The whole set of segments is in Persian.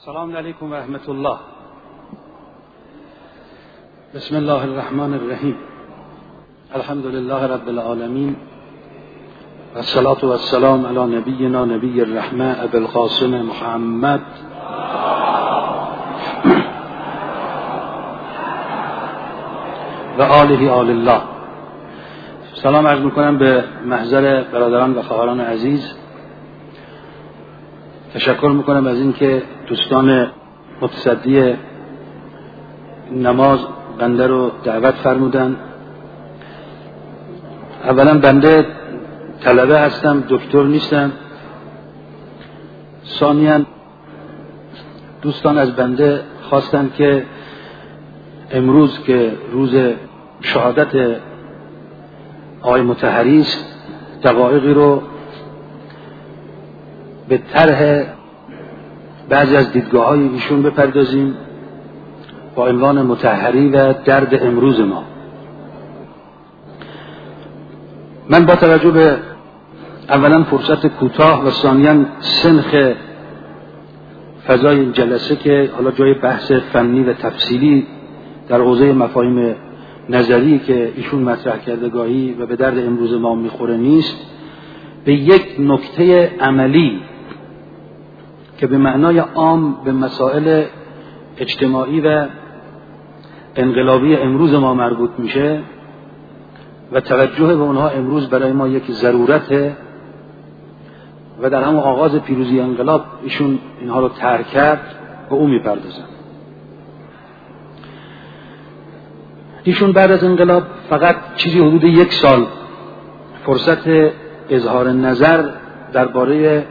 السلام علیکم و رحمت الله. بسم الله الرحمن الرحیم. الحمد لله رب العالمین و الصلاة و السلام علی نبینا نبی الرحمة ابی القاسم محمد و آله آل الله. سلام عرض میکنم به محضر برادران و خواهران عزیز. تشکر میکنم از اینکه دوستان متصدی نماز بنده رو دعوت فرمودن. اولا بنده طلبه هستم، دکتر نیستم. ثانیاً دوستان از بنده خواستن که امروز که روز شهادت آقای مطهری است دقایقی رو به طرح بعضی از دیدگاه‌های ایشون بپردازیم با عنوان مطهری و درد امروز ما. من با توجه به اولا فرصت کوتاه و ثانیاً سنخ فضای این جلسه که حالا جای بحث فنی و تفصیلی در حوزه مفاهیم نظری که ایشون مطرح کرده گاهی و به درد امروز ما میخوره نیست، به یک نکته عملی که به معنای عام به مسائل اجتماعی و انقلابی امروز ما مربوط میشه و توجه به اونها امروز برای ما یک ضرورته و در همون آغاز پیروزی انقلاب ایشون اینها رو طرح کرد و اون میپردازن. ایشون بعد از انقلاب فقط چیزی حدود 1 سال فرصت اظهار نظر درباره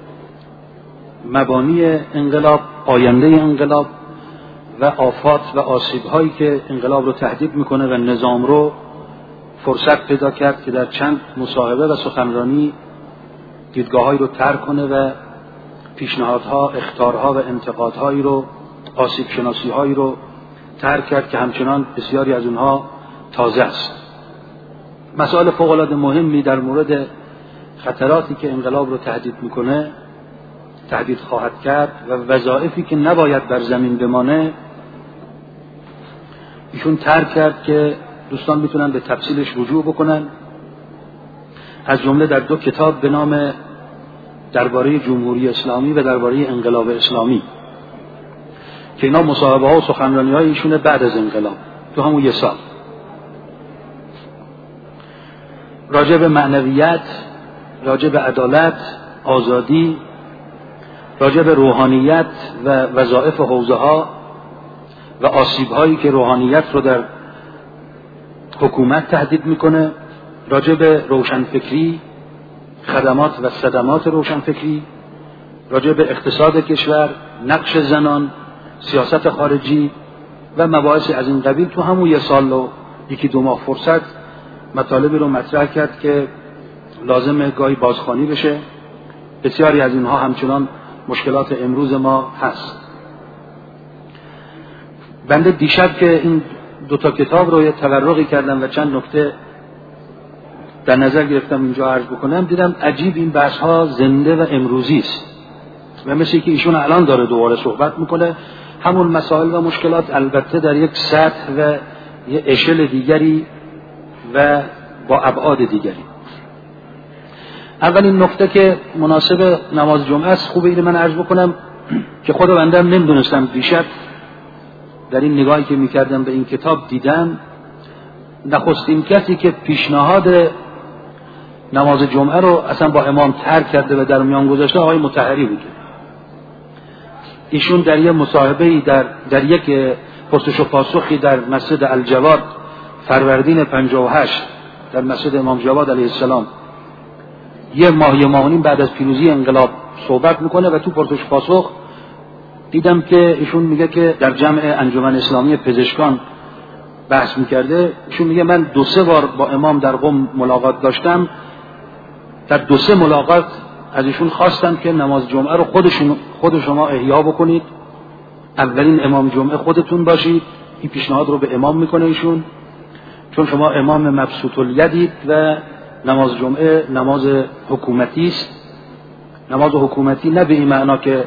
مبانی انقلاب، آینده انقلاب و آفات و آسیب‌هایی که انقلاب رو تهدید میکنه و نظام رو فرصت پیدا کرد که در چند مصاحبه و سخنرانی دیدگاه‌هایی رو طرح کنه و پیشنهادها، اخطارها و انتقادهایی رو، آسیب شناسی‌هایی رو طرح کرد که همچنان بسیاری از اونها تازه است. مسائل فوق‌العاده مهمی در مورد خطراتی که انقلاب رو تهدید میکنه، تهدید خواهد کرد و وظایفی که نباید بر زمین بمانه ایشون طرح کرد که دوستان میتونن به تفصیلش رجوع بکنن، از جمله در 2 کتاب به نام درباره جمهوری اسلامی و درباره انقلاب اسلامی که اینا مصاحبه ها و سخنرانی های ایشونه بعد از انقلاب تو همون 1 سال، راجع به معنویت، راجع به عدالت، آزادی، راجع به روحانیت و وظایف حوزه ها و آسیب هایی که روحانیت رو در حکومت تهدید میکنه، راجع به روشنفکری، خدمات و صدمات روشنفکری، راجع به اقتصاد کشور، نقش زنان، سیاست خارجی و مباحث از این قبیل تو همون 1 سال و 1-2 ماه فرصت مطالبی رو مطرح کرد که لازمه گاهی بازخوانی بشه. بسیاری از اینها همچنان مشکلات امروز ما هست. بنده دیشب که این 2 کتاب رو یه تورقی کردم و چند نکته در نظر گرفتم اینجا عرض بکنم، دیدم عجیب این بحث ها زنده و امروزی است و مثل که ایشون الان داره دوباره صحبت میکنه همون مسائل و مشکلات، البته در یک سطح و یه اشل دیگری و با ابعاد دیگری. اولین نکته که مناسب نماز جمعه است خوبه اینه من عرض بکنم که خود بنده نمیدونستم، دیشب در این نگاهی که میکردم به این کتاب دیدم نخستین کسی که پیشنهاد نماز جمعه رو اصلا با امام طرح کرده و در میان گذاشته آقای مطهری بوده. ایشون در یک مصاحبه‌ای در یک پرسش و پاسخی در مسجد الجواد فروردین 58 در مسجد امام جواد علیه السلام 1 ماه و نیم بعد از پیروزی انقلاب صحبت میکنه و تو پرسش پاسخ دیدم که ایشون میگه که در جمع انجمن اسلامی پزشکان بحث میکرده. ایشون میگه من 2-3 بار با امام در قم ملاقات داشتم، در 2-3 ملاقات از ایشون خواستم که نماز جمعه رو خود شما احیا بکنید، اولین امام جمعه خودتون باشید. این پیشنهاد رو به امام میکنه ایشون، چون شما امام مبسوط الیدید و نماز جمعه نماز حکومتی است. نماز حکومتی نه به این معنا که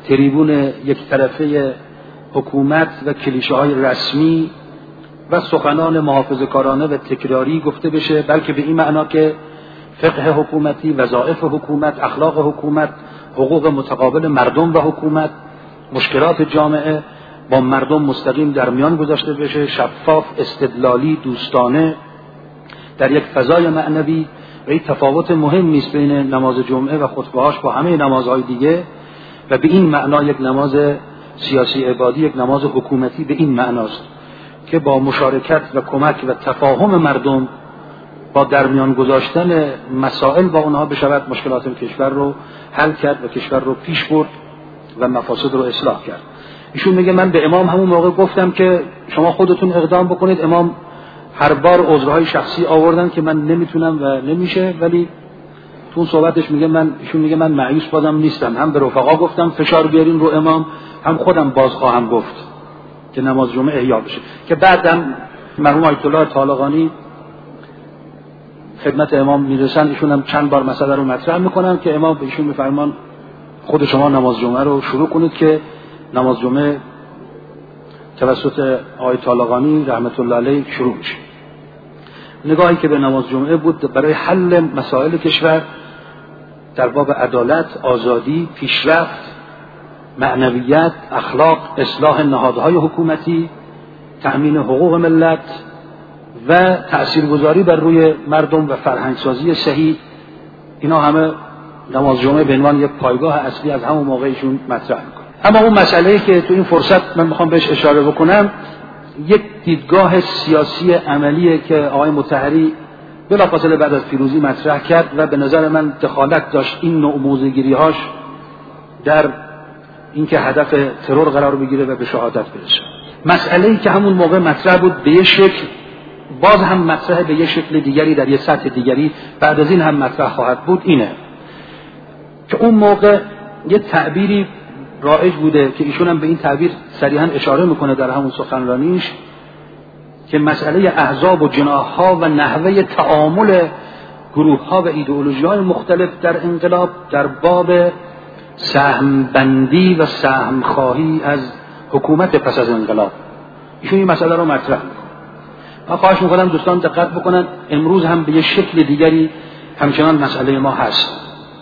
تریبون یک طرفه حکومت و کلیشه های رسمی و سخنان محافظه‌کارانه و تکراری گفته بشه، بلکه به این معنا که فقه حکومتی، وظایف حکومت، اخلاق حکومت، حقوق متقابل مردم و حکومت، مشکلات جامعه با مردم مستقیم در میان گذاشته بشه، شفاف، استدلالی، دوستانه، در یک فضای معنوی. و این تفاوت مهم نیست بین نماز جمعه و خطبه‌هاش با همه نمازهای دیگه، و به این معنا یک نماز سیاسی عبادی، یک نماز حکومتی به این معناست که با مشارکت و کمک و تفاهم مردم، با درمیان گذاشتن مسائل با اونها بشود مشکلات کشور رو حل کرد و کشور رو پیش برد و مفاسد رو اصلاح کرد. ایشون میگه من به امام همون موقع گفتم که شما خودتون اقدام بکنید. امام هر بار عذرهای شخصی آوردن که من نمیتونم و نمیشه، ولی تو اون صحبتش ایشون میگه من مایوس بازم نیستم. هم به رفقا گفتم فشار بیارین رو امام، هم خودم باز خواهم گفت که نماز جمعه احیا بشه. که بعدم مرحوم آیت الله طالقانی خدمت امام میرسن، ایشون هم چند بار مسئله رو مطرح میکنن که امام به ایشون میفرمان خود شما نماز جمعه رو شروع کنید که نماز جمعه توسط آقای طالقانی رحمت الله علیه شروع میشه. نگاهی که به نماز جمعه بود برای حل مسائل کشور در باب عدالت، آزادی، پیشرفت، معنویت، اخلاق، اصلاح نهادهای حکومتی، تأمین حقوق ملت و تأثیرگذاری بر روی مردم و فرهنگسازی صحیح، اینا همه نماز جمعه به عنوان یک پایگاه اصلی از همون موقعشون مطرح میکنه. اما اون مسئله‌ای که تو این فرصت من میخوام بهش اشاره بکنم، یک دیدگاه سیاسی عملیه که آقای مطهری بلافاصله بعد از پیروزی مطرح کرد و به نظر من دخالت داشت این نوع موضع‌گیری‌هاش در اینکه هدف ترور قرار بگیره و به شهادت برسه. مسئله‌ای که همون موقع مطرح بود به یک شکل، باز هم مطرح به یک شکل دیگری در یک سطح دیگری بعد از این هم مطرح خواهد بود، اینه که اون موقع یه تعبیری رایج بوده که ایشون هم به این تعبیر صریحا اشاره میکنه در همون سخنرانیش، که مسئله احزاب و جناح‌ها و نحوه تعامل گروه‌ها و ایدئولوژی‌های مختلف در انقلاب در باب سهم بندی و سهم خواهی از حکومت پس از انقلاب، ایشون این مسئله رو مطرح میکنه. من خواهش میکنم دوستان دقت بکنن، امروز هم به یه شکل دیگری همچنان مسئله ما هست.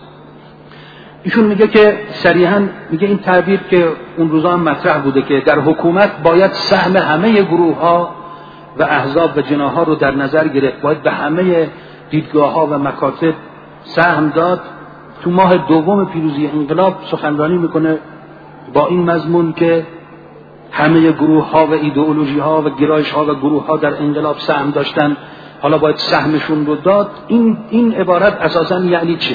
ایشون میگه که صریحاً میگه این تعبیر که اون روزا هم مطرح بوده که در حکومت باید سهم همه گروه‌ها و احزاب و جناح‌ها رو در نظر گرفت، باید به همه دیدگاه‌ها و مکاتب سهم داد. تو ماه دوم پیروزی انقلاب سخنرانی میکنه با این مضمون که همه گروه‌ها و ایدئولوژی‌ها و گرایش‌ها و گروه‌ها در انقلاب سهم داشتن، حالا باید سهمشون رو داد. این عبارت اساساً یعنی چه؟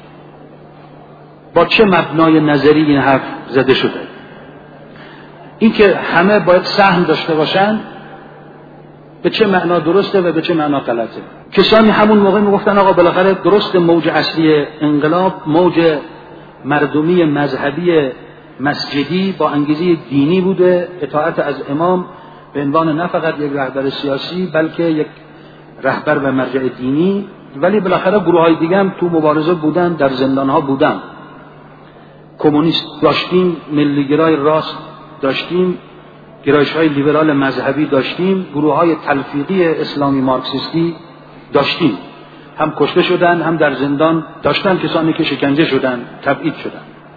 با چه مبنای نظری این حرف زده شده؟ این که همه باید سهم داشته باشن به چه معنا درسته و به چه معنا غلطه؟ کسانی همون موقع میگفتن آقا بالاخره درست موج اصلی انقلاب موج مردمی مذهبی مسجدی با انگیزه دینی بوده، اطاعت از امام به عنوان نه فقط یک رهبر سیاسی بلکه یک رهبر و مرجع دینی. ولی بالاخره گروه‌های دیگه هم تو مبارزه بودن، در زندان‌ها بودن. کمونیست داشتیم، ملیگرای راست داشتیم، گرایش‌های لیبرال مذهبی داشتیم، گروه‌های تلفیقی اسلامی مارکسیستی داشتیم. هم کشته شدن، هم در زندان داشتن کسانی که شکنجه شدن، تبعید شدن.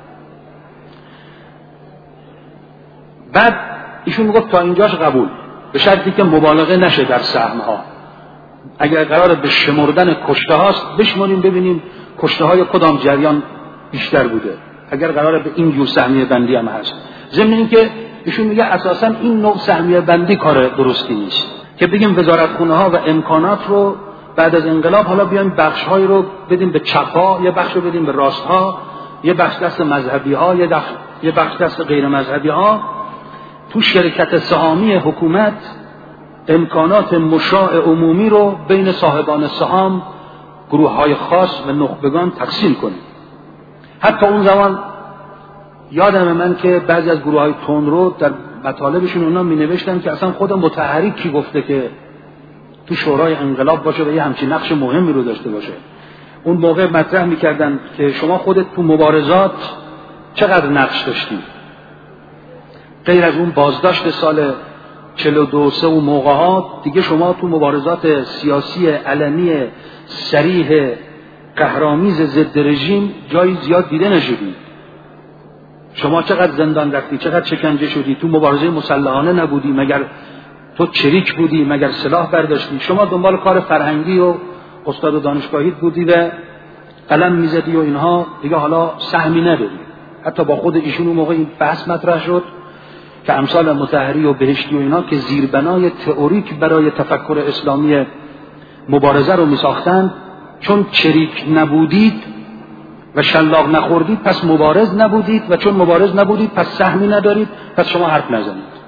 بعد ایشون میگفت تا اینجاش قبول، به شرطی که مبالغه نشه در سهم‌ها. اگر قرار به شمردن کشته هاست بشماریم ببینیم کشته های کدام جریان بیشتر بوده، اگر قرار به این جور سهمیه بندی هم هست. ضمن اینکه ایشون میگه اساساً این نوع سهمیه بندی کار درستی نیست که بگیم وزارتخونه ها و امکانات رو بعد از انقلاب حالا بیایم بخش های رو بدیم به چپ ها، یه بخش رو بدیم به راست ها، یه بخش دست مذهبی ها، یه بخش دست غیر مذهبی ها. تو شرکت سهامی حکومت امکانات مشاع عمومی رو بین صاحبان سهام، گروه های خاص و نخبگان تقسیم کنیم. حتی اون زمان یادم من که بعضی از گروه های تندرو در مطالبشون اونا می نوشتن که اصلا خود مطهری کی گفته که تو شورای انقلاب باشه و یه همچین نقش مهمی رو داشته باشه. اون موقع مطرح میکردن که شما خودت تو مبارزات چقدر نقش داشتیم؟ غیر از اون بازداشت سال 42 و موقعات دیگه شما تو مبارزات سیاسی علنی صریح قهرآمیز ضد رژیم جایی زیاد دیده نشدید. شما چقدر زندان رفتی، چقدر شکنجه شدی، تو مبارزه مسلحانه نبودی، مگر تو چریک بودی، مگر سلاح برداشتی؟ شما دنبال کار فرهنگی و استاد و دانشگاهی بودی و قلم میزدی و اینها، دیگه حالا سهمی نداری. حتی با خود ایشون اون موقع این بحث مطرح شد که امثال مطهری و بهشتی و اینا که زیربنای تئوریک برای تفکر اسلامی مبارزه رو میساختند، چون چریک نبودید و شلاق نخوردید پس مبارز نبودید، و چون مبارز نبودید پس سهمی ندارید، پس شما حرف نزنید.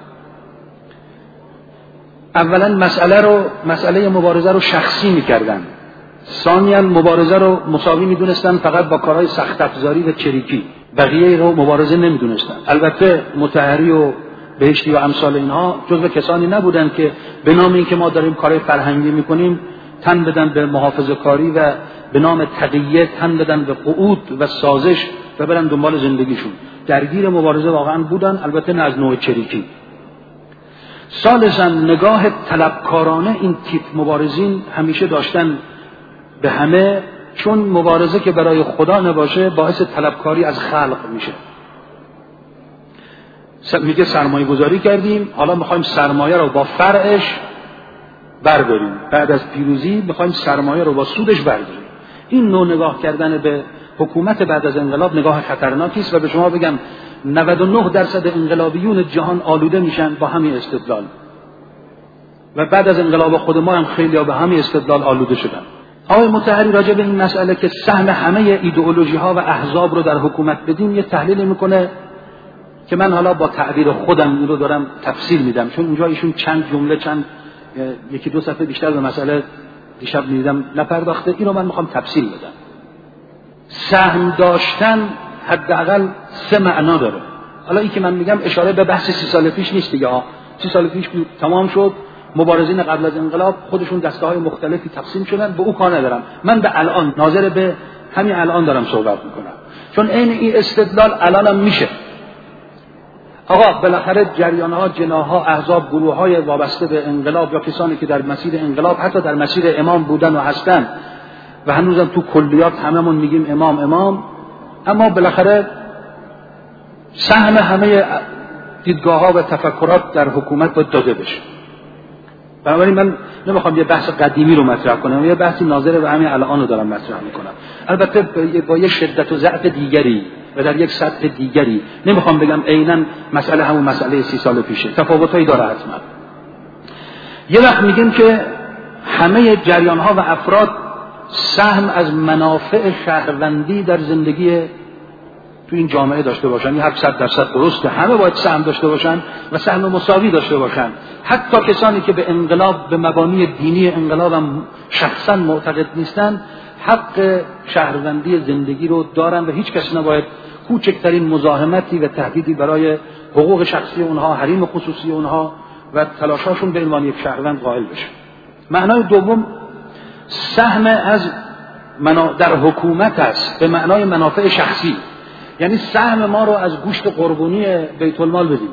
اولا مسئله مبارزه رو شخصی میکردن، ثانیاً مبارزه رو مساوی میدونستن فقط با کارهای سخت افزاری و چریکی، بقیه رو مبارزه نمیدونستن. البته مطهری و بهشتی و امثال اینها جزو کسانی نبودن که به نام اینکه ما داریم کارهای فرهنگی میکنیم تن بدن به محافظه‌کاری و به نام تقیه تن بدن به قعود و سازش و برن دنبال زندگیشون. درگیر مبارزه واقعا بودن، البته نه از نوع چریکی. ثالثاً نگاه طلبکارانه این تیپ مبارزین همیشه داشتن به همه، چون مبارزه که برای خدا نباشه باعث طلبکاری از خلق میشه. میگه سرمایه گذاری کردیم، حالا میخوایم سرمایه رو با فرعش برداریم، بعد از پیروزی میخوایم سرمایه رو با سودش برداریم. این نوع نگاه کردن به حکومت بعد از انقلاب نگاه خطرناکی است و به شما بگم 99% انقلابیون جهان آلوده میشن با همین استدلال، و بعد از انقلاب خود ما هم خیلی به همین استدلال آلوده شدن. آقای مطهری راجع به این مسئله که سهم همه ایدئولوژی ها و احزاب رو در حکومت بدیم یه تحلیلی میکنه که من حالا با تعبیر خودم این رو دارم تفسیر میدم، چون اونجا ایشون چند جمله یکی دو صفحه بیشتر به مسئله دیشب میدیدم نپرداخته. این رو من میخوام تفسیر بدم. سهم داشتن حداقل 3 معنا داره. حالا این که من میگم اشاره به بحث 30 سال پیش نیست دیگه. 30 سال پیش تمام شد، مبارزین قبل از انقلاب خودشون دسته‌های مختلفی تقسیم شدن، به او کار ندارم. من به الان ناظر به همین الان دارم صحبت میکنم، چون این استدلال الانم میشه. آقا بالاخره جریان‌ها، جناح‌ها، احزاب، گروه‌های وابسته به انقلاب یا کسانی که در مسیر انقلاب حتی در مسیر امام بودن و هستن و هنوزم تو کلیات هممون میگیم امام، اما بالاخره سهم همه دیدگاه‌ها و تفکرات در حکومت باید داده بشه. بنابراین من نمیخوام یه بحث قدیمی رو مطرح کنم، یه بحثی ناظر به همین الان رو دارم مطرح میکنم، البته با یه شدت و ضعف دیگری و در یک سطح دیگری. نمیخوام بگم عیناً مسئله همون مسئله 30 سال پیشه، تفاوتایی داره حتما. یه وقت میگیم که همه جریان‌ها و افراد سهم از منافع شهروندی در زندگی تو این جامعه داشته باشن، این 100% درسته، همه باید سهم داشته باشن و سهم مساوی داشته باشن. حتی کسانی که به انقلاب، به مبانی دینی انقلاب هم شخصا معتقد نیستن، حق شهروندی زندگی رو دارن و هیچ کس نباید کوچکترین مزاحمتی و تهدیدی برای حقوق شخصی اونها، حریم خصوصی اونها و تلاشاشون به عنوان یک شهروند قائل بشه. معنای دوم سهم از در حکومت است به معنای منافع شخصی، یعنی سهم ما رو از گوشت قربونی بیت المال بدیم.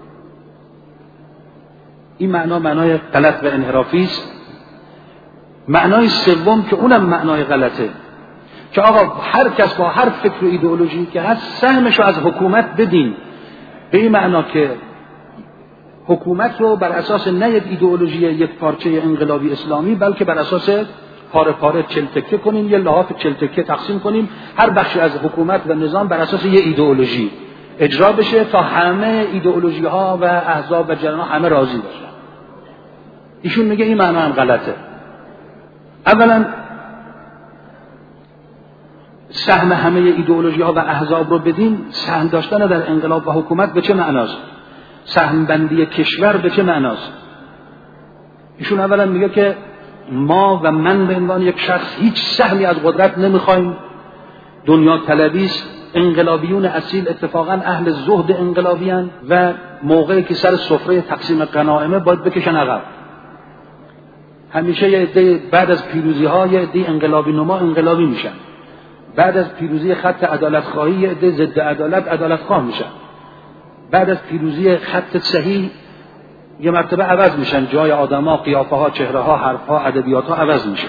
این معنای غلط و انحرافی است. معنای سوم که اونم معنای غلطه، که آقا هر کس با هر فکر و ایدئولوژی که هست سهمشو از حکومت بدیم، به این معنا که حکومت رو بر اساس نه یک ایدئولوژی یک پارچه انقلابی اسلامی، بلکه بر اساس پاره پاره چلتکه کنیم، یه لحاف چلتکه تقسیم کنیم، هر بخشی از حکومت و نظام بر اساس یه ایدئولوژی اجرا بشه تا همه ایدئولوژی ها و احزاب و جریان ها همه راضی باشن. ایشون میگه این معنا هم غلطه. اولا سهم همه ایدئولوژی ها و احزاب رو بدیم، سهم داشتن در انقلاب و حکومت به چه معناست؟ سهم بندی کشور به چه معناست؟ ایشون اولا میگه که ما و من به عنوان یک شخص هیچ سهمی از قدرت نمیخوایم، دنیا طلبی است. انقلابیون اصیل اتفاقا اهل زهد انقلابیان و موقعی که سر سفره تقسیم غنائمه باید بکشن عقب. همیشه یه عده بعد از پیروزی ها یه عده انقلابی نما انقلابی میشن، بعد از پیروزی خط عدالت خواهی یه عده ضد عدالت خواه میشن. بعد از پیروزی خط صحیح یه مرتبه عوض میشن، جای آدم‌ها، قیافه‌ها، چهره‌ها، حرف‌ها، ادبیات‌ها عوض میشه.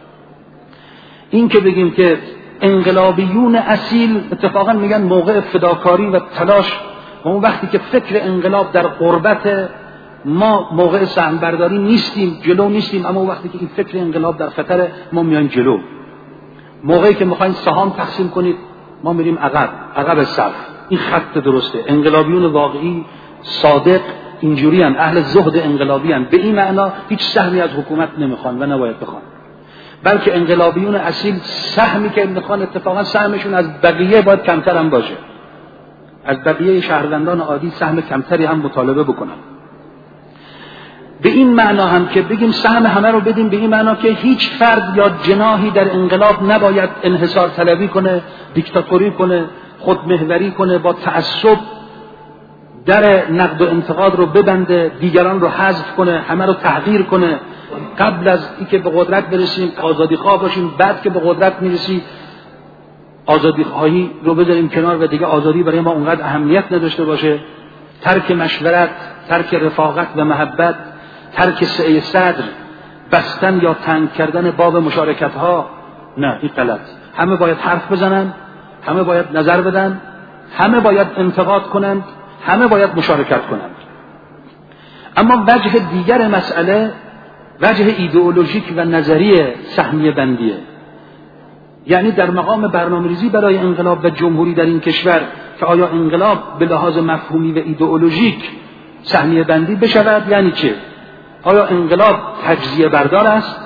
این که بگیم که انقلابیون اصیل اتفاقا میگن موقع فداکاری و تلاش، و اون وقتی که فکر انقلاب در قربت ما موقع سهم برداری نیستیم، جلو نیستیم، اما وقتی که این فکر انقلاب در خطر ما میان جلو. موقعی که میخواین سهام تقسیم کنید ما میریم عقب صف. این خط درسته. انقلابیون واقعی صادق اینجوری هم اهل زهد انقلابی هم، به این معنا هیچ سهمی از حکومت نمیخوان و نباید بخوان، بلکه انقلابیون اصیل سهمی که میخوان اتفاقا سهمشون از بقیه باید کمتر هم باشه، از بقیه شهروندان عادی سهم کمتری هم مطالبه بکنن. به این معنا هم که بگیم سهم همه رو بدیم، به این معنا که هیچ فرد یا جناحی در انقلاب نباید انحصار طلبی کنه، دیکتاتوری کنه، خودمحوری کنه، با تعصب در نقد و انتقاد رو ببنده، دیگران رو حذف کنه، همه رو تحقیر کنه. قبل از اینکه به قدرت برسیم آزادی خواه باشیم، بعد که به قدرت میرسی آزادی خواهی رو بذاریم کنار و دیگه آزادی برای ما اونقدر اهمیت نداشته باشه. ترک مشورت، ترک رفاقت و محبت، ترک سعی صدر، بستن یا تنگ کردن باب مشارکت ها، نه این غلط. همه باید حرف بزنن، همه باید نظر بدن، همه باید انتقاد کنند، همه باید مشارکت کنند. اما وجه دیگر مسئله وجه ایدئولوژیک و نظری سهمیه بندیه، یعنی در مقام برنامه‌ریزی برای انقلاب و جمهوری در این کشور که آیا انقلاب به لحاظ مفهومی و ایدئولوژیک سهمیه بندی بشود یعنی چه؟ آیا انقلاب تجزیه بردار است؟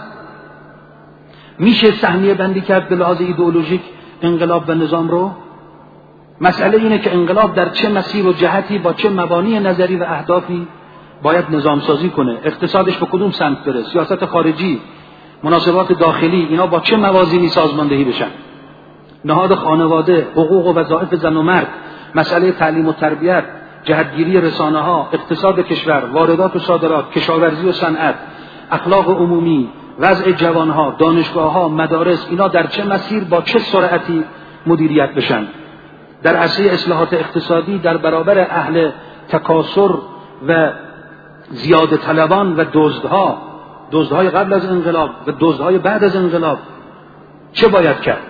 میشه سهمیه بندی کرد به لحاظ ایدئولوژیک انقلاب و نظام رو؟ مسئله اینه که انقلاب در چه مسیر و جهتی با چه مبانی نظری و اهدافی باید نظام سازی کنه، اقتصادش به کدوم سمت بره، سیاست خارجی، مناسبات داخلی، اینا با چه موازینی سازماندهی بشن، نهاد خانواده، حقوق و وظایف زن و مرد، مسئله تعلیم و تربیت، جهتگیری رسانه ها، اقتصاد کشور، واردات و صادرات، کشاورزی و صنعت، اخلاق عمومی، وضع جوانها، دانشگاه ها، مدارس، اینا در چه مسیر با چه سرعتی مدیریت بشن. در عرصه اصلاحات اقتصادی در برابر اهل تکاسر و زیاده طلبان و دزدهای قبل از انقلاب و دزدهای بعد از انقلاب چه باید کرد؟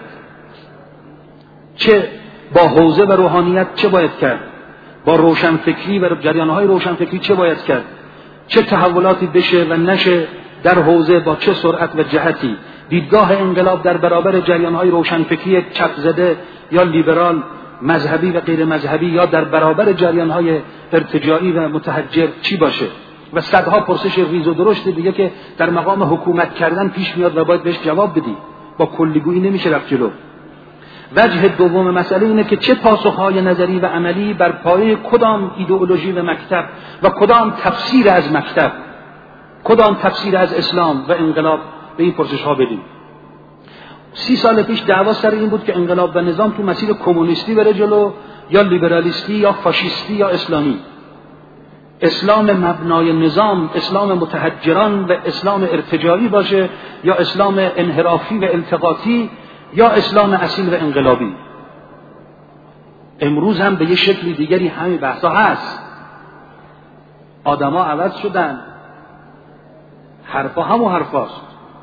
چه با حوزه و روحانیت چه باید کرد؟ با روشنفکری و جریانهای روشنفکری چه باید کرد؟ چه تحولاتی بشه و نشه در حوزه با چه سرعت و جهتی؟ دیدگاه انقلاب در برابر جریانهای روشنفکری چپ زده یا لیبرال، مذهبی و غیر مذهبی، یا در برابر جریانهای ارتجاعی و متحجر چی باشه؟ و صدها پرسش ریز و درشت دیگه که در مقام حکومت کردن پیش میاد و باید بهش جواب بدی. با کلیگویی نمیشه رفت جلو. وجه دوم مسئله اینه که چه پاسخهای نظری و عملی بر پایه کدام ایدئولوژی و مکتب و کدام تفسیر از مکتب، کدام تفسیر از اسلام و انقلاب به این پرسش ها بدیم. 30 سال پیش دعوا سر این بود که انقلاب و نظام تو مسیر کمونیستی بره جلو یا لیبرالیستی یا فاشیستی یا اسلامی. اسلام مبنای نظام، اسلام متحجران و اسلام ارتجاعی باشه یا اسلام انحرافی و التقاطی یا اسلام اصیل و انقلابی. امروز هم به یه شکل دیگری همین بحثا هست. آدما عوض شدن، حرفا همون حرفاست،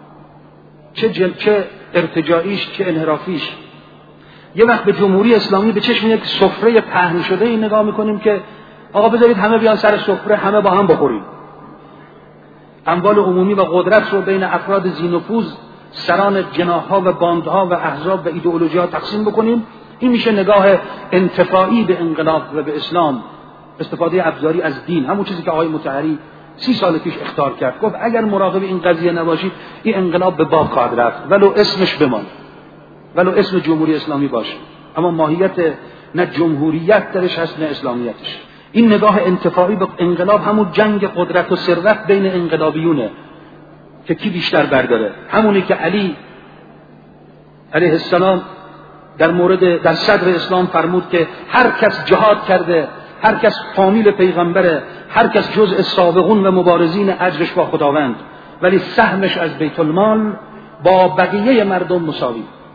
چه ارتجاعیش چه انحرافیش. یه وقت به جمهوری اسلامی به چشم یک سفره پهن شده این نگاه میکنیم که آقا بذارید همه بیان سر سفره، همه با هم بخوریم. اموال عمومی و قدرت رو بین افراد ذی‌نفوذ، سران جناح‌ها و باندها و احزاب و ایدئولوژی‌ها تقسیم بکنیم. این میشه نگاه انتفاعی به انقلاب و به اسلام، استفاده ابزاری از دین، همون چیزی که آقای مطهری 30 سال پیش اخطار کرد. گفت اگر مراقب این قضیه نباشید این انقلاب به باد خواهد رفت، ولو اسمش بمان، ولو اسم جمهوری اسلامی باشه، اما ماهیت نه جمهوریت درش هست نه اسلامیتش. این نگاه انتفاعی به انقلاب همون جنگ قدرت و ثروت بین انقلابیونه که کی بیشتر برداره. همونی که علی علیه السلام در صدر اسلام فرمود که هر کس جهاد کرده، هر کس فامیل پیغمبره، هر کس جزء سابقون و مبارزین اجرش با خداوند، ولی سهمش از بیت المال با بقیه مردم مساوی.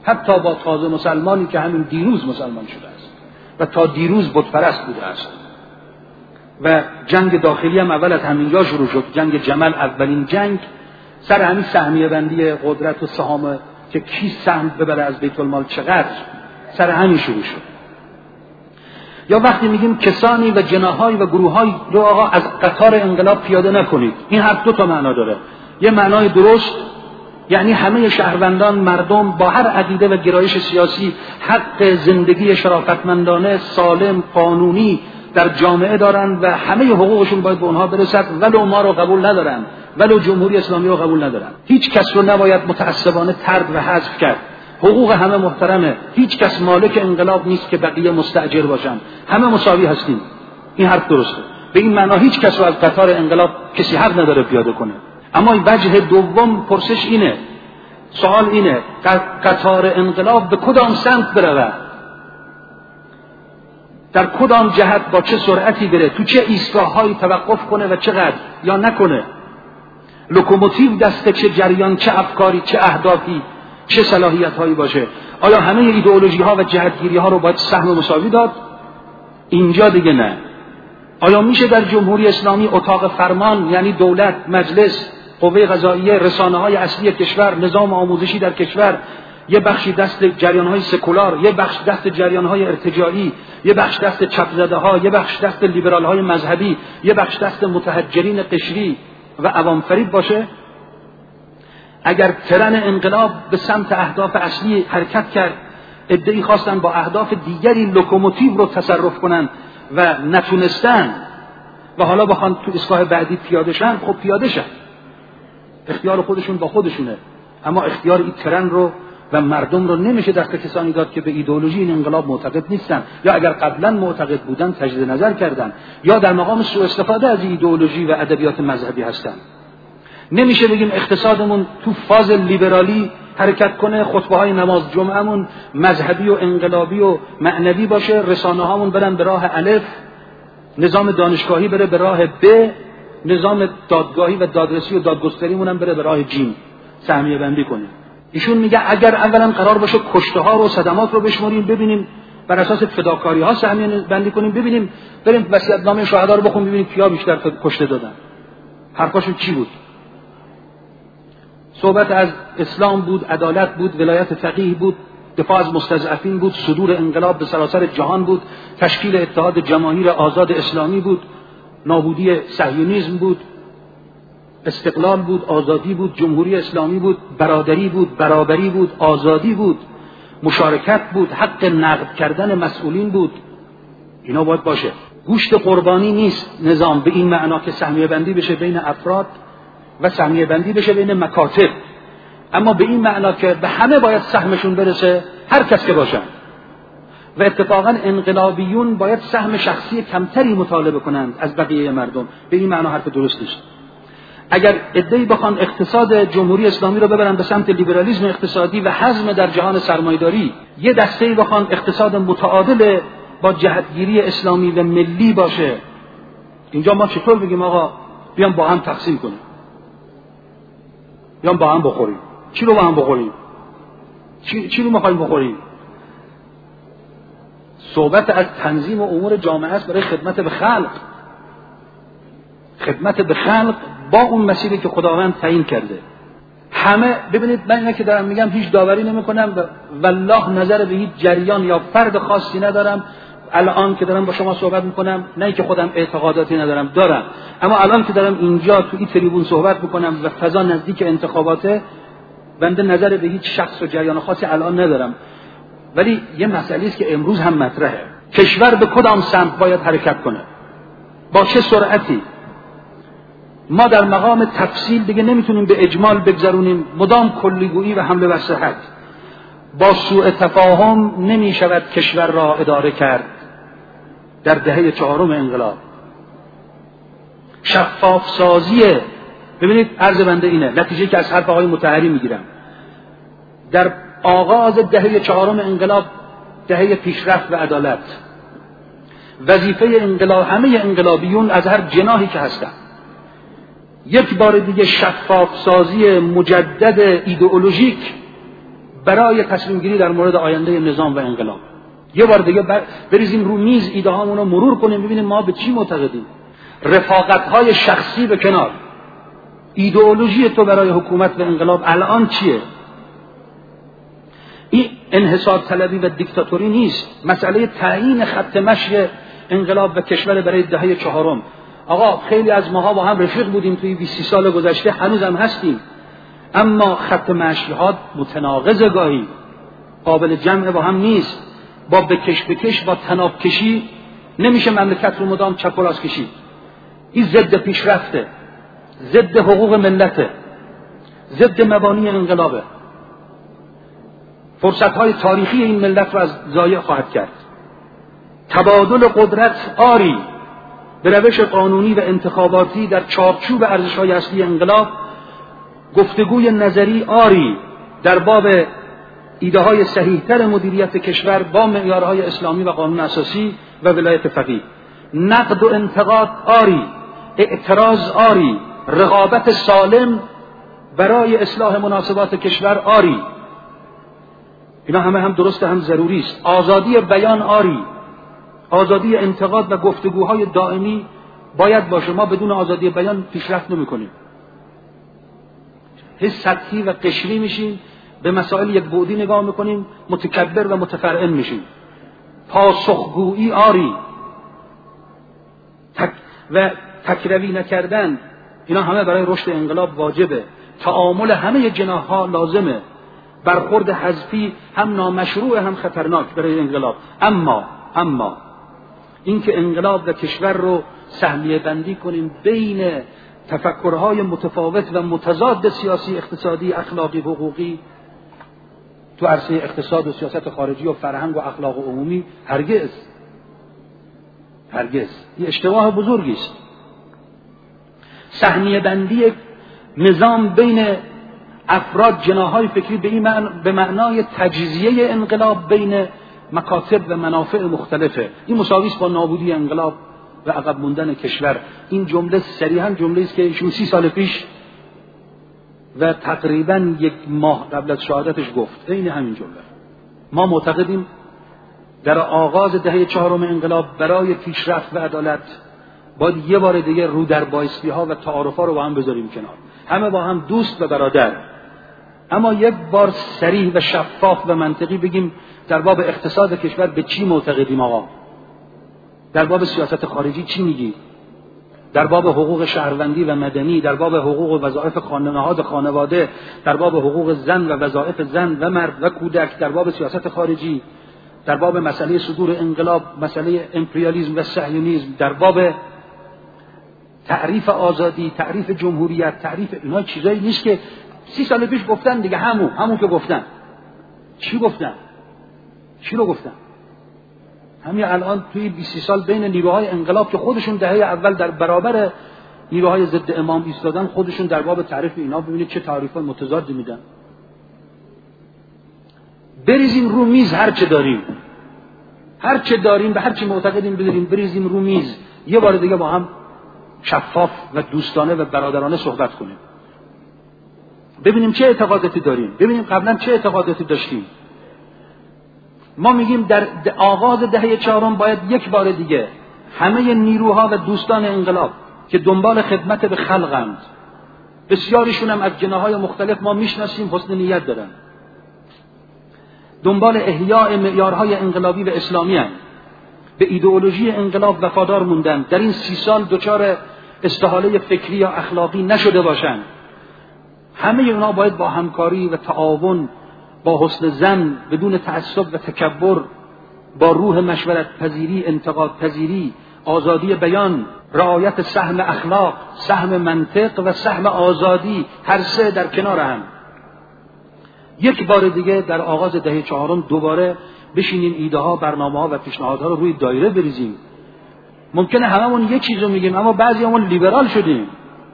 حتی با تازه مسلمانی که همین دیروز مسلمان شده است و تا دیروز بت پرست بوده است. و جنگ داخلی هم اول از همینجا شروع شد. جنگ جمل اولین جنگ سر همین سهمیه بندی قدرت و سهام که کی سهم ببره از بیت المال چقدر، سر همین شروع شد. یا وقتی میگیم کسانی و جناح‌های و گروه‌های رو آقا از قطار انقلاب پیاده نکنید، این حرف دو تا معنا داره. یه معنای درست، یعنی همه شهروندان، مردم با هر عقیده و گرایش سیاسی حق زندگی شرافتمندانه، سالم، قانونی در جامعه دارن و همه حقوقشون باید به اونها برسد، ولو ما رو قبول ندارن، ولو جمهوری اسلامی رو قبول ندارن. هیچ کس رو نباید متعصبانه طرد و حذف کرد. حقوق همه محترمه. هیچ کس مالک انقلاب نیست که بقیه مستاجر باشن. همه مساوی هستیم. این حرف درسته. به این معنا هیچ کس رو از قطار انقلاب کسی حق نداره پیاده کنه. اما وجه دوم پرسش اینه، سوال اینه، قطار انقلاب به کدام سمت بره؟ در کدام جهت با چه سرعتی بره؟ تو چه ایستگاه‌هایی توقف کنه و چقدر یا نکنه؟ لوکوموتیو دسته چه جریان، چه افکاری، چه اهدافی، چه صلاحیت‌هایی باشه؟ آیا همه ایدئولوژی‌ها و جهتگیری‌ها رو باید سهم مساوی داد؟ اینجا دیگه نه. آیا میشه در جمهوری اسلامی اتاق فرمان، یعنی دولت، مجلس، قوه قضاییه، رسانه‌های اصلی کشور، نظام آموزشی در کشور، یه بخشی دست جریان‌های سکولار، یه بخش دست جریان‌های ارتجاعی، یه بخش دست چپ‌زده‌ها، یه بخش دست لیبرال‌های مذهبی، یه بخش دست متحجرین قشری و عوام فریب باشه؟ اگر ترن انقلاب به سمت اهداف اصلی حرکت کرد، عده‌ای خواستن با اهداف دیگری لوکوموتیو رو تصرف کنن و نتونستن و حالا بخوان تو ایستگاه بعدی پیاده شن، خب پیاده شن، اختیار خودشون با خودشونه. اما اختیار این ترن رو و مردم رو نمیشه دست کسانی داد که به ایدئولوژی این انقلاب معتقد نیستن، یا اگر قبلا معتقد بودن تجدید نظر کردن، یا در مقام سوء استفاده از ایدئولوژی و ادبیات مذهبی هستن. نمیشه بگیم اقتصادمون تو فاز لیبرالی حرکت کنه، خطبه های نماز جمعهمون مذهبی و انقلابی و معنوی باشه، رسانه هامون برن به راه الف، نظام دانشگاهی بره به راه ب، نظام دادگاهی و دادرسی و دادگستریمون هم بره به راه جیم، سهمیه بندی کنیم. ایشون میگه اگر اولا قرار باشه کشته ها رو، صدمات رو بشمریم، ببینیم بر اساس فداکاری ها سهمیه بندی کنیم، ببینیم بریم وصیت‌نامه شهدا رو بخونیم ببینیم کیا بیشتر کشته دادن، حرفاشون چی بود. صحبت از اسلام بود، عدالت بود، ولایت فقیه بود، دفاع از مستضعفین بود، صدور انقلاب به سراسر جهان بود، تشکیل اتحاد جماهیر آزاد اسلامی بود، نابودی صهیونیسم بود، استقلال بود، آزادی بود، جمهوری اسلامی بود، برادری بود، برابری بود، آزادی بود، مشارکت بود، حق نقد کردن مسئولین بود. اینا باید باشه. گوشت قربانی نیست نظام به این معنا که سهمیه بندی بشه بین افراد و سهمیه بندی بشه بین مکاتب، اما به این معنا که به همه باید سهمشون برسه، هر کس که باشن. و اتفاقا انقلابیون باید سهم شخصی کمتری مطالبه کنند از بقیه مردم. به این معنا حرف درست نیست. اگر عده‌ای بخوان اقتصاد جمهوری اسلامی رو ببرن به سمت لیبرالیسم اقتصادی و حزم در جهان سرمایه‌داری، یه دسته‌ای بخوان اقتصاد متعادل با جهتگیری اسلامی و ملی باشه، اینجا ما چطور بگیم آقا بیام با هم تقسیم کنیم، بیام با هم بخوریم؟ چی رو با هم بخوریم؟ چی رو می‌خوایم بخوریم؟ صحبت از تنظیم امور جامعه است برای خدمت به خلق، خدمت به خلق با اون مسیری که خداوند تعیین کرده. همه ببینید، من اینا که دارم میگم هیچ داوری نمی‌کنم و والله نظر به هیچ جریان یا فرد خاصی ندارم. الان که دارم با شما صحبت میکنم، نه که خودم اعتقاداتی ندارم، دارم، اما الان که دارم اینجا تو این تریبون صحبت میکنم و فضا نزدیک انتخاباته، بنده نظر به هیچ شخص و جریان خاصی الان ندارم. ولی یه مسئله است که امروز هم مطرحه. کشور به کدام سمت باید حرکت کنه؟ با چه سرعتی؟ ما در مقام تفصیل دیگه نمیتونیم به اجمال بگذرونیم، مدام کلیگویی و حمله بر صحت. با سوء تفاهم نمیشود کشور را اداره کرد. در دهه چهارم انقلاب شفاف سازیه. ببینید عرض بنده اینه، نتیجه که از حرف آقای مطهری میگیرم، در آغاز دهه چهارم انقلاب، دهه پیشرفت و عدالت، وظیفه انقلاب، همه انقلابیون از هر جناحی که هستن، یک بار دیگه شفاف سازی مجدد ایدئولوژیک برای تصمیم گیری در مورد آینده نظام و انقلاب. یه بار دیگه بریزیم رو میز ایده هامون رو مرور کنیم، ببینیم ما به چی معتقدیم. رفاقت های شخصی به کنار، ایدئولوژی تو برای حکومت و انقلاب الان چیه؟ این انحصار طلبی و دیکتاتوری نیست. مسئله تعیین خط مشی انقلاب و کشور برای دهه چهارم. آقا خیلی از ماها با هم رفیق بودیم توی 20 سال گذشته، هنوزم هستیم، اما خط مشی ها متناقض، گاهی قابل جمع با هم نیست. با بکش با تناب کشی نمیشه مملکت رو مدام چپ و راست کشید. این ضد پیشرفته، ضد حقوق ملته، ضد مبانی انقلابه. فرصت‌های تاریخی این ملت رو از ضایع خواهد کرد. تبادل قدرت آری به روش قانونی و انتخاباتی در چارچوب ارزش‌های اصلی انقلاب، گفتگوی نظری آری در باب ایده‌های صحیح‌تر مدیریت کشور با معیارهای اسلامی و قانون اساسی و ولایت فقیه، نقد و انتقاد آری، اعتراض آری، رقابت سالم برای اصلاح مناسبات کشور آری. اینا همه هم درسته، هم ضروری است. آزادی بیان آری، آزادی انتقاد و گفتگوهای دائمی باید باشه. ما بدون آزادی بیان پیشرفت نمی‌کنیم. هیچ سطحی و قشری میشیم، به مسائل یک بعدی نگاه میکنیم، متکبر و متفرعن میشیم. پاسخگویی آری و تکروی نکردن، اینا همه برای رشد انقلاب واجبه. تعامل همه جناح‌ها لازمه. برخورد حذفی هم نامشروع هم خطرناک برای انقلاب. اما اینکه انقلاب و کشور رو سهمیه بندی کنیم بین تفکرهای متفاوت و متضاد سیاسی، اقتصادی، اخلاقی، حقوقی تو عرصه اقتصاد و سیاست خارجی و فرهنگ و اخلاق عمومی، هرگز این اشتباه بزرگی است. سهمیه بندی نظام بین افراد، جناح‌های فکری به معنای تجزیه انقلاب بین مکاتب و منافع مختلفه. این مساوی است با نابودی انقلاب و عقب موندن کشور. این جمله صریحاً جمله است که ایشون 30 سال پیش و تقریباً 1 ماه قبل از شهادتش گفت. این همین جمله. ما معتقدیم در آغاز دهه چهارم انقلاب برای پیشرفت و عدالت باید یه بار دیگه رو در بایستی‌ها و تعارف‌ها رو با هم بذاریم کنار. همه با هم دوست و برادر، اما یک بار صریح و شفاف و منطقی بگیم در باب اقتصاد کشور به چی معتقدیم آقا، در باب سیاست خارجی چی میگی، در باب حقوق شهروندی و مدنی، در باب حقوق و وظایف نهاد خانواده، در باب حقوق زن و وظایف زن و مرد و کودک، در باب سیاست خارجی، در باب مسئله صدور انقلاب، مسئله امپریالیسم و صهیونیسم، در باب تعریف آزادی، تعریف جمهوریت، تعریف اینا چیزایی نیست که 30 سال پیش گفتن دیگه. همون که گفتن. چی رو گفتن؟ همین الان توی 20 سال بین نیروهای انقلاب که خودشون دهه اول در برابر نیروهای ضد امام ایستادن، خودشون در باب تعریف اینا ببینید چه تعریفات متضادی میدن. بریزیم رو میز هر چه داریم به هر چی معتقدیم بریزیم رو میز، یه بار دیگه با هم شفاف و دوستانه و برادرانه صحبت کنیم. ببینیم چه اعتقاداتی داریم، ببینیم قبلا چه اعتقاداتی داشتیم. ما میگیم در آغاز دهه چهارم باید یک بار دیگه همه نیروها و دوستان انقلاب که دنبال خدمت به خلقند، بسیاریشون هم از جناح‌های مختلف ما میشناسیم، حسن نیت دارن، دنبال احیاء معیارهای انقلابی و اسلامی هستند، به ایدئولوژی انقلاب وفادار موندن، در این 30 سال دچار استحاله فکری یا اخلاقی نشده باشند. همه اونا باید با همکاری و تعاون، با حسن ظن، بدون تعصب و تکبر، با روح مشورت پذیری، انتقاد پذیری، آزادی بیان، رعایت سهم اخلاق، سهم منطق و سهم آزادی، هر سه در کنار هم یک بار دیگه در آغاز دهه چهارم دوباره بشینیم ایده ها، برنامه ها و پیشنهادها رو روی دایره بریزیم. ممکنه هممون یک چیزو میگیم اما بعضیامون لیبرال شدیم،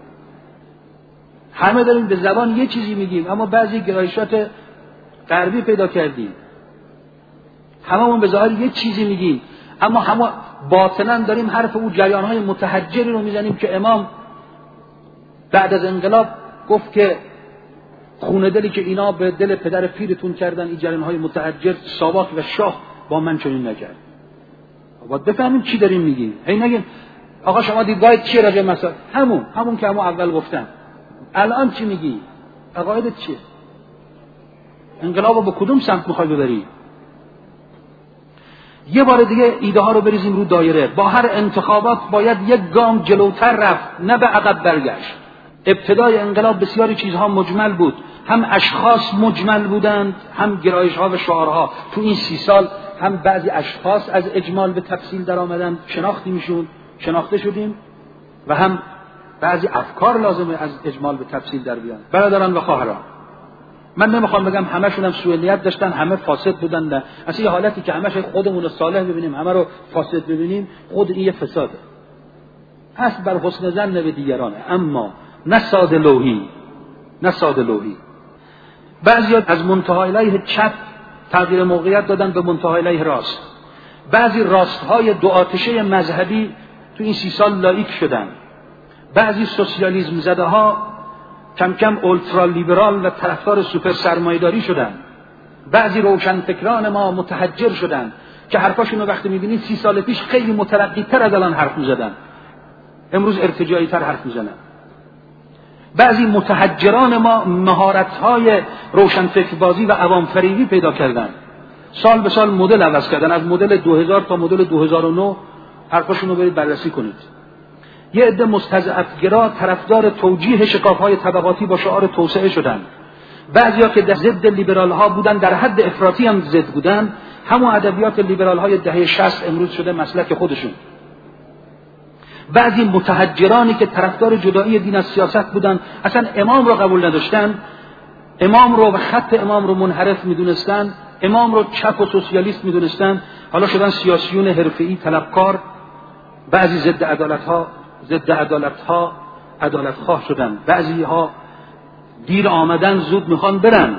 همه داریم به زبان یک چیزی میگیم اما بعضی گرایشات غربی پیدا کردیم. هممون به ظاهر یک چیزی میگیم اما همه باطنا داریم حرف او جریان‌های متحجری رو میزنیم که امام بعد از انقلاب گفت که خونه دلی که اینا به دل پدر پیرتون کردن، این جریان‌های متحجر ساواک و شاه با من چنین نکرد. باید بفهمیم چی داریم میگیم. هی نگیم آقا شما دیدگاهت چیه راجع به مسائل؟ همون که اول گفتم. الان چی میگی؟ عقایدت چیه؟ انقلابو به کدوم سمت میخوای ببری؟ یه بار دیگه ایده ها رو بریزیم رو دایره. با هر انتخابات باید یک گام جلوتر رفت، نه به عقب برگشت. ابتدای انقلاب بسیاری چیزها مجمل بود، هم اشخاص مجمل بودند، هم گرایش ها و شعارها. تو این 30 سال هم بعضی اشخاص از اجمال به تفصیل در آمدن، شناخته شدیم، و هم بعضی افکار لازمه از اجمال به تفصیل در بیان. برادران و خواهران، من نمیخوام بگم همشون هم سوء نیت داشتن، همه فاسد بودن، نه. اصلا یه حالتی که همش خودمون رو صالح ببینیم، همه رو فاسد ببینیم، خود این یه فساده. هست بر حسن ظن به دیگرانه، اما نه ساده لوحی. بعضی از منتهای علیه چپ تغییر موقعیت دادن به منتهای علیه راست. بعضی راستهای دو آتشه مذهبی تو این 30 سال لایک شدن. بعضی سوسیالیسم زده ها کم کم اولترا لیبرال و طرفدار سوپر سرمایه‌داری شدن. بعضی روشنفکران ما متحجر شدن که حرفاشون رو وقتی می‌بینید 30 سال پیش خیلی مترقی‌تر از الان حرف می‌زدن، امروز ارتجاعی‌تر حرف می‌زنن. بعضی متحجران ما مهارت‌های روشنفکربازی و عوام‌فریبی پیدا کردن، سال به سال مدل عوض کردن، از مدل 2000 تا مدل 2009 حرفاشون رو برید بررسی کنید. یه عده مستضعف‌گرا طرفدار توجیه شکاف‌های طبقاتی با شعار توسعه شدند. بعضیا که در ضد لیبرال‌ها بودن، در حد افراطی هم ضد بودن، همون ادبیات لیبرال‌های دهه 60 امروز شده مسلک خودشون. بعضی متحجرانی که طرفدار جدایی دین از سیاست بودن، اصلا امام رو قبول نداشتن، امام رو و خط امام رو منحرف می‌دونستن، امام رو چپ و سوسیالیست می‌دونستن، حالا شدن سیاسیون حرفه‌ای طلبکار. بعضی ضد عدالت‌ها عدالت‌خواه شدن. بعضی ها دیر آمدن زود میخوان برن.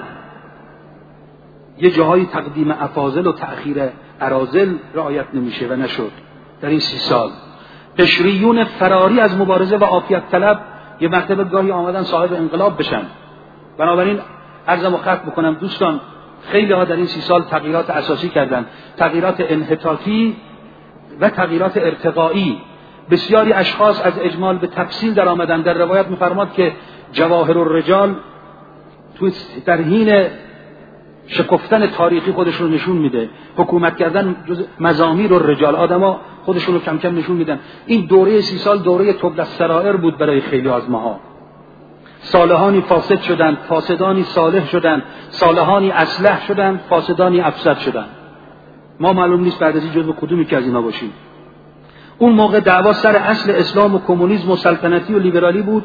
یه جاهای تقدیم افاضل و تأخیر اراذل رعایت نمیشه و نشد در این 30 سال. قشریون فراری از مبارزه و عافیت طلب یه مرتبه گاهی آمدن صاحب انقلاب بشن. بنابراین عرضم ختم بکنم دوستان، خیلی ها در این 30 سال تغییرات اساسی کردن، تغییرات انحطاطی و تغییرات ارتقایی. بسیاری اشخاص از اجمال به تفصیل در آمدن. در روایت می‌فرماد که جواهر الرجال در حین شکفتن تاریخی خودشون رو نشون میده. حکومت کردن جز مزامیر الرجال، آدما خودشون رو کم کم نشون میدن. این دوره 30 سال دوره تبل السرائر بود برای خیلی از ماها. صالحانی فاسد شدند، فاسدانی صالح شدند، صالحانی اصلح شدند، فاسدانی افسد شدند. ما معلوم نیست بعد از این جزو کدومی که از اینا باشیم. اون موقع دعوا سر اصل اسلام و کمونیسم و سلطنتی و لیبرالی بود.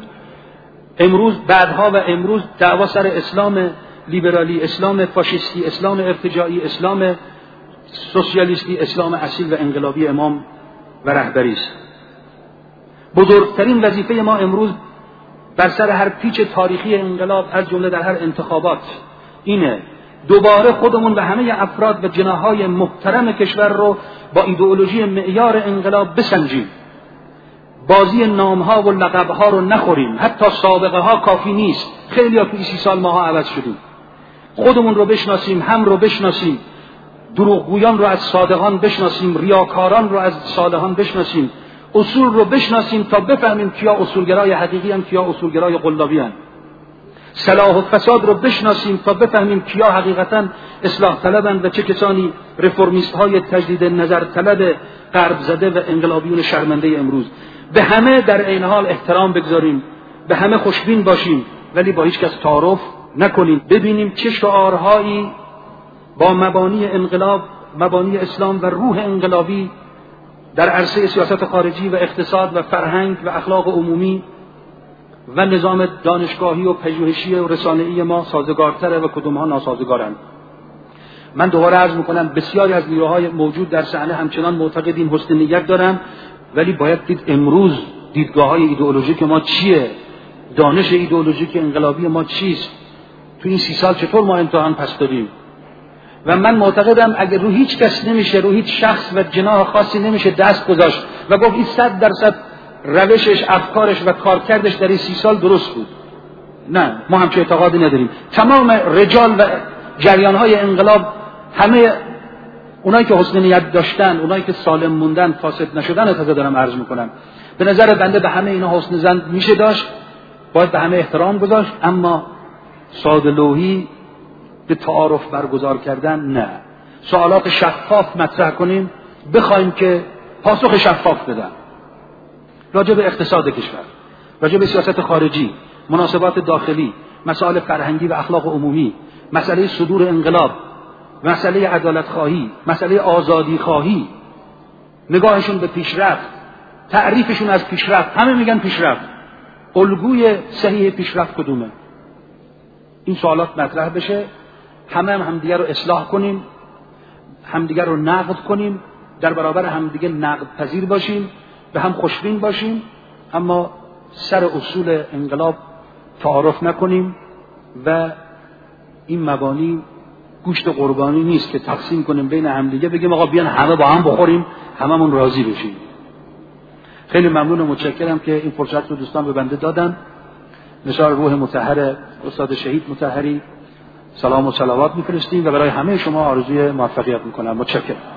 امروز دعوا سر اسلام لیبرالی، اسلام فاشیستی، اسلام ارتجاعی، اسلام سوسیالیستی، اسلام اصیل و انقلابی امام و رهبری است. بزرگترین وظیفه ما امروز بر سر هر پیچ تاریخی انقلاب از جمله در هر انتخابات اینه دوباره خودمون و همه افراد و جناح‌های محترم کشور رو با ایدئولوژی معیار انقلاب بسنجیم. بازی نام‌ها و لقب‌ها رو نخوریم. حتی سابقه ها کافی نیست. خیلی ها تو 30 سال ماها عوض شدیم. خودمون رو بشناسیم، هم رو بشناسیم، دروغگویان رو از صادقان بشناسیم، ریاکاران رو از صالحان بشناسیم، اصول رو بشناسیم تا بفهمیم کیا اصولگرای حقیقی ان، کیا اصولگرای قلابی ان. صلاح و فساد رو بشناسیم تا بفهمیم کیا حقیقتا اصلاح طلبند و چه کسانی رفرمیست های تجدید نظر طلب غرب زده و انقلابیون شرمنده امروز. به همه در عین حال احترام بگذاریم، به همه خوشبین باشیم، ولی با هیچ کس تعارف نکنیم. ببینیم چه شعارهایی با مبانی انقلاب، مبانی اسلام و روح انقلابی در عرصه سیاست خارجی و اقتصاد و فرهنگ و اخلاق عمومی و نظام دانشگاهی و پژوهشی و رسانه‌ای ما سازگارتره و کدومها ناسازگارند. من دوباره عرض میکنم بسیاری از نیروهای موجود در صحنه همچنان معتقدیم، حسن نیت دارن، ولی باید دید امروز دیدگاه‌های ایدئولوژیک ما چیه، دانش ایدئولوژیک انقلابی ما چیست، تو این 30 سال چطور ما امتحان پس دادیم. و من معتقدم اگر رو هیچ کس نمیشه، رو هیچ شخص و جناح خاصی نمیشه دست گذاشت و گفت این 100% روشش، افکارش و کارکردش در این 30 سال درست بود. نه، ما همچه اعتقادی نداریم. تمام رجال و جریان‌های انقلاب، همه اونایی که حسن نیت داشتن، اونایی که سالم موندن، فاسد نشدن، تازه دارم عرض میکنم، به نظر بنده به همه اینا حسن ظن میشه داشت، باید به همه احترام گذاشت، اما ساده‌لوحی به تعارف برگزار کردن نه. سوالات شفاف مطرح کنیم، بخوایم که پاسخ شفاف بدن راجع به اقتصاد کشور، راجع به سیاست خارجی، مناسبات داخلی، مسائل فرهنگی و اخلاق عمومی، مسئله صدور انقلاب، مسئله عدالت خواهی، مسئله آزادی خواهی، نگاهشون به پیشرفت، تعریفشون از پیشرفت. همه میگن پیشرفت، الگوی صحیح پیشرفت کدومه؟ این سوالات مطرح بشه، همه همدیگر رو اصلاح کنیم، همدیگر رو نقد کنیم، در برابر همدیگر نقد پذیر باشیم، به هم خوشبین باشیم، اما سر اصول انقلاب تعارف نکنیم و این مبانی گوشت قربانی نیست که تقسیم کنیم بین همدیگه، بگیم آقا بیان همه با هم بخوریم، هممون راضی بشیم. خیلی ممنون و متشکرم که این فرصت رو دوستان به بنده دادن. نثار روح مطهر استاد شهید مطهری سلام و صلوات می‌فرستیم و برای همه شما آرزوی موفقیت می‌کنم. متشکرم.